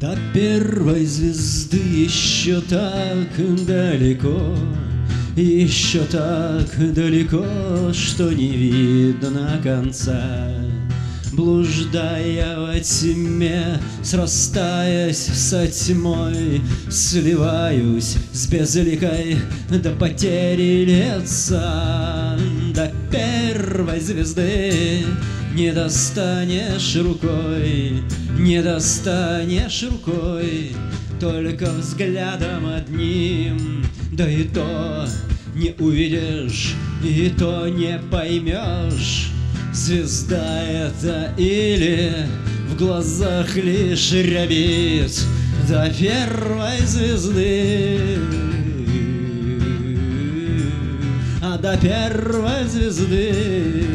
До первой звезды еще так далеко, еще так далеко, что не видно конца. Блуждая во тьме, срастаясь со тьмой, сливаюсь с безликой до потери лица. До первой звезды не достанешь рукой, не достанешь рукой, только взглядом одним. Да и то не увидишь, и то не поймешь, звезда это или в глазах лишь рябит. До первой звезды, а до первой звезды.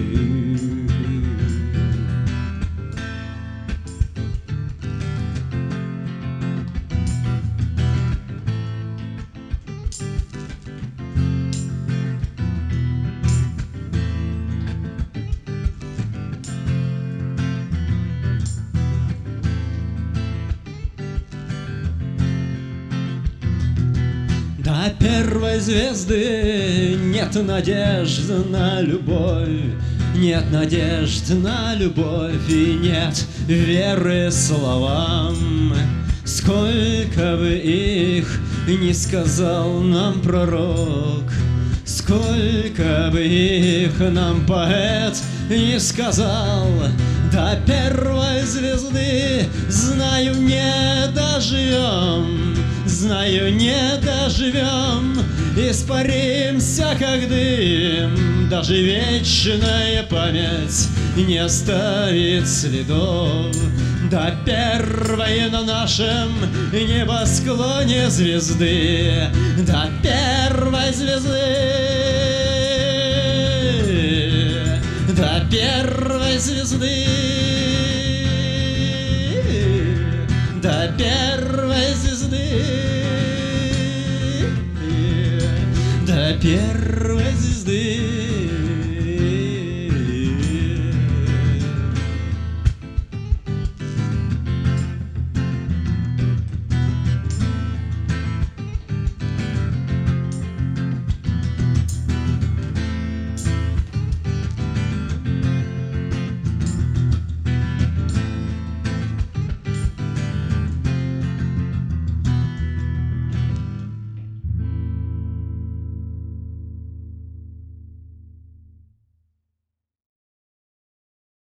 До первой звезды нет надежды на любовь, нет надежды на любовь и нет веры словам. Сколько бы их ни сказал нам пророк, сколько бы их нам поэт не сказал, до первой звезды, знаю, не доживем, знаю, не доживем, испаримся, как дым, даже вечная память не оставит следов. До первой на нашем небосклоне звезды, до первой звезды, до первой звезды, до первой звезды, до первой звезды.